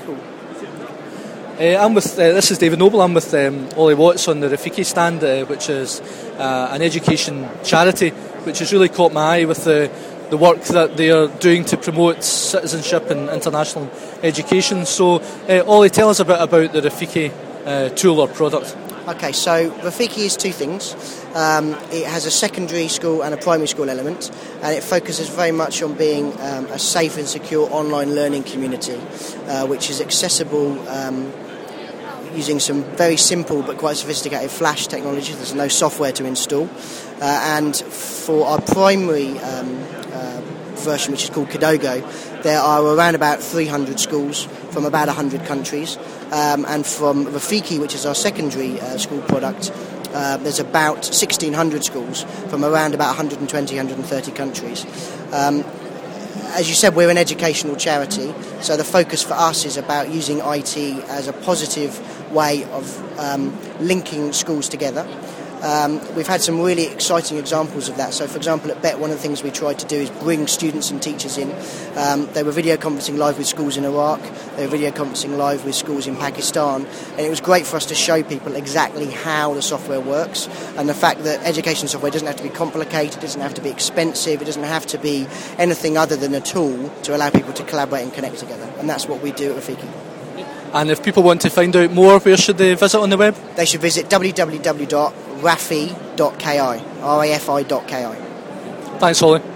Cool. This is David Noble. I'm with Ollie Watts on the Rafiki stand, which is an education charity, which has really caught my eye with the work that they are doing to promote citizenship and international education. So, Ollie, tell us a bit about the Rafiki tool or product. Okay, so Rafiki is two things. It has a secondary school and a primary school element, and it focuses very much on being a safe and secure online learning community, which is accessible using some very simple but quite sophisticated Flash technology. There's no software to install. And for our primary version, which is called Kidogo, there are around about 300 schools from about 100 countries. And from Rafiki, which is our secondary school product, there's about 1,600 schools from around about 120, 130 countries. As you said, we're an educational charity, so the focus for us is about using IT as a positive way of linking schools together. We've had some really exciting examples of that. So, for example, at BET, one of the things we tried to do is bring students and teachers in. They were video conferencing live with schools in Iraq, they were video conferencing live with schools in Pakistan, and it was great for us to show people exactly how the software works, and the fact that education software doesn't have to be complicated, it doesn't have to be expensive, it doesn't have to be anything other than a tool to allow people to collaborate and connect together. And that's what we do at Rafiki. And if people want to find out more, where should they visit on the web? They should visit www.rafi.ki, rafi.ki. Thanks, Ollie.